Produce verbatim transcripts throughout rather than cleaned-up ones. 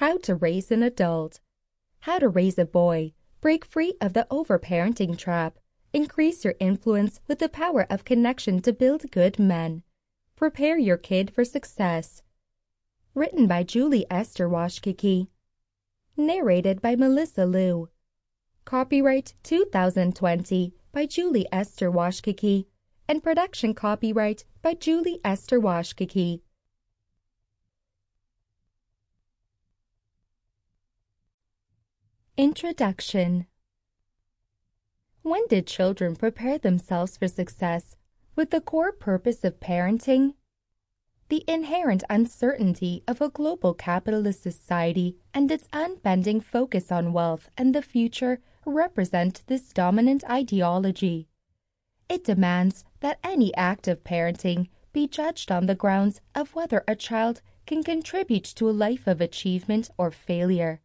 How to raise an adult. How to raise a boy. Break free of the overparenting trap. Increase your influence with the power of connection to build good men. Prepare your kid for success. Written by Julie Esther Washkicki. Narrated by Melissa Liu. Copyright two thousand twenty by Julie Esther Washkicki, and production copyright by Julie Esther Washkicki. Introduction. When did children prepare themselves for success with the core purpose of parenting? The inherent uncertainty of a global capitalist society and its unbending focus on wealth and the future represent this dominant ideology. It demands that any act of parenting be judged on the grounds of whether a child can contribute to a life of achievement or failure.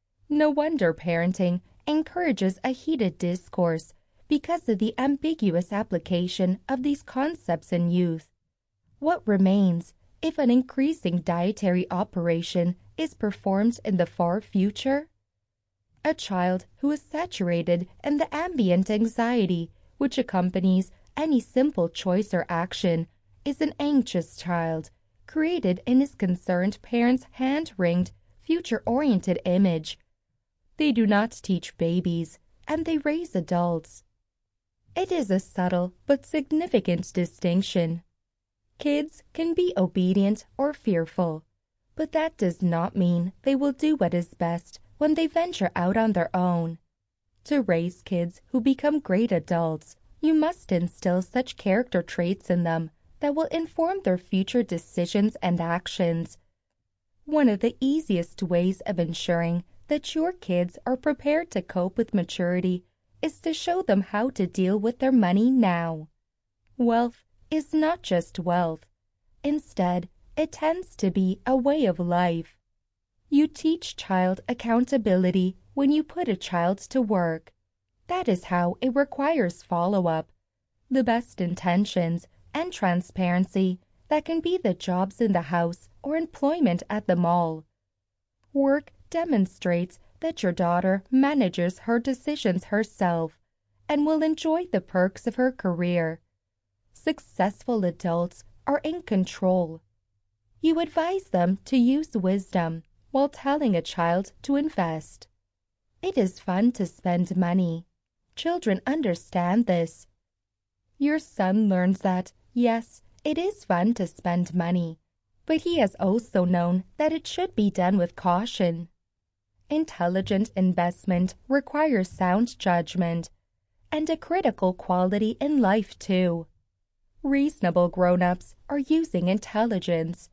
No wonder parenting encourages a heated discourse because of the ambiguous application of these concepts in youth. What remains if an increasing dietary operation is performed in the far future? A child who is saturated in the ambient anxiety which accompanies any simple choice or action is an anxious child, created in his concerned parent's hand-wringed, future-oriented image. They do not teach babies, and they raise adults. It is a subtle but significant distinction. Kids can be obedient or fearful, but that does not mean they will do what is best when they venture out on their own. To raise kids who become great adults, you must instill such character traits in them that will inform their future decisions and actions. One of the easiest ways of ensuring that your kids are prepared to cope with maturity is to show them how to deal with their money now. Wealth is not just wealth. Instead, it tends to be a way of life. You teach child accountability when you put a child to work. That is how it requires follow-up. The best intentions and transparency that can be the jobs in the house or employment at the mall. Work demonstrates that your daughter manages her decisions herself and will enjoy the perks of her career. Successful adults are in control. You advise them to use wisdom while telling a child to invest. It is fun to spend money. Children understand this. Your son learns that, yes, it is fun to spend money, but he has also known that it should be done with caution. Intelligent investment requires sound judgment and a critical quality in life too. Reasonable grown-ups are using intelligence.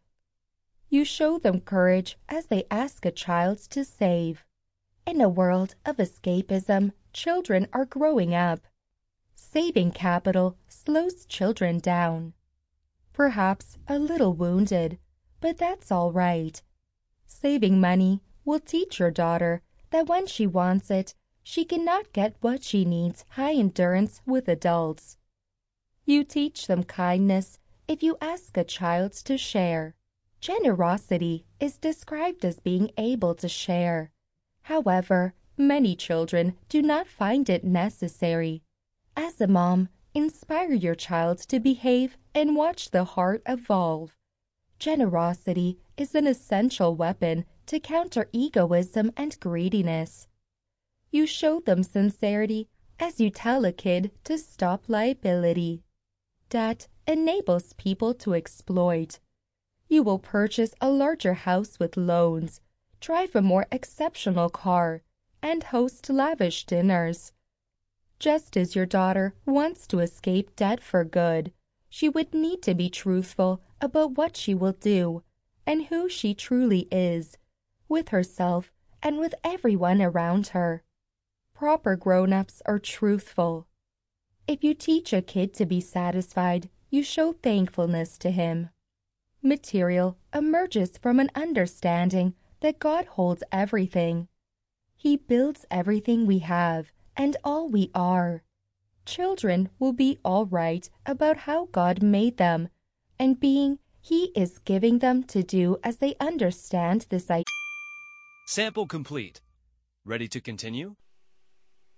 You show them courage as they ask a child to save. In a world of escapism, children are growing up. Saving capital slows children down. Perhaps a little wounded, but that's all right. Saving money will teach your daughter that when she wants it, she cannot get what she needs high endurance with adults. You teach them kindness if you ask a child to share. Generosity is described as being able to share. However, many children do not find it necessary. As a mom, inspire your child to behave and watch the heart evolve. Generosity is an essential weapon to counter egoism and greediness. You show them sincerity as you tell a kid to stop liability. Debt enables people to exploit. You will purchase a larger house with loans, drive a more exceptional car, and host lavish dinners. Just as your daughter wants to escape debt for good, she would need to be truthful about what she will do and who she truly is, with herself and with everyone around her. Proper grown-ups are truthful. If you teach a kid to be satisfied, you show thankfulness to him. Material emerges from an understanding that God holds everything. He builds everything we have and all we are. Children will be all right about how God made them and being He is giving them to do as they understand this idea. Sample complete. Ready to continue?